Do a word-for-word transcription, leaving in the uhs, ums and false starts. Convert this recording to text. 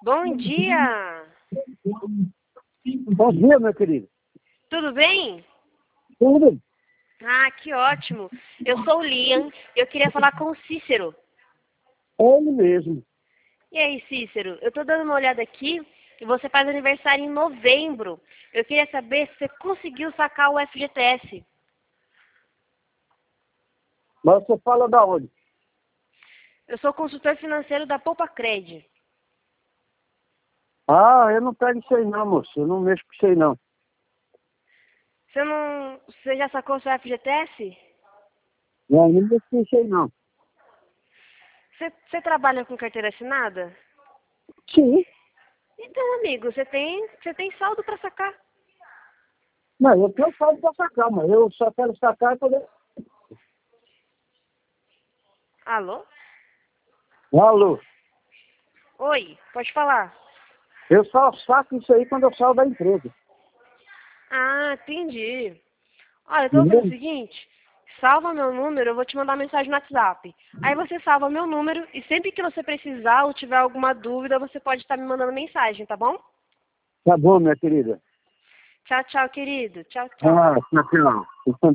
Bom dia! Bom dia, meu querido. Tudo bem? Tudo? Ah, que ótimo! Eu sou o Liam, eu queria falar com o Cícero. É ele mesmo. E aí, Cícero, eu tô dando uma olhada aqui e você faz aniversário em novembro. Eu queria saber se você conseguiu sacar o F G T S. Mas você fala da onde? Eu sou consultor financeiro da Poupa Cred. Ah, eu não pego isso aí não, moço. Eu não mexo com isso aí não. Você não... Você já sacou seu F G T S? Não, eu não mexo com isso aí não. Você, você trabalha com carteira assinada? Sim. Então, amigo, você tem, você tem saldo para sacar. Não, eu tenho saldo pra sacar, mas eu só quero sacar quando eu... Alô? Alô, Oi, pode falar. eu só saco isso aí quando eu saio da empresa. Ah, entendi. Olha, eu tô fazendo o Entendeu? seguinte, salva meu número, eu vou te mandar mensagem no WhatsApp. Aí você salva meu número e sempre que você precisar ou tiver alguma dúvida, você pode estar me mandando mensagem, tá bom? Tá bom, minha querida. Tchau, tchau, querido. Tchau, tchau. Ah, tchau, tchau.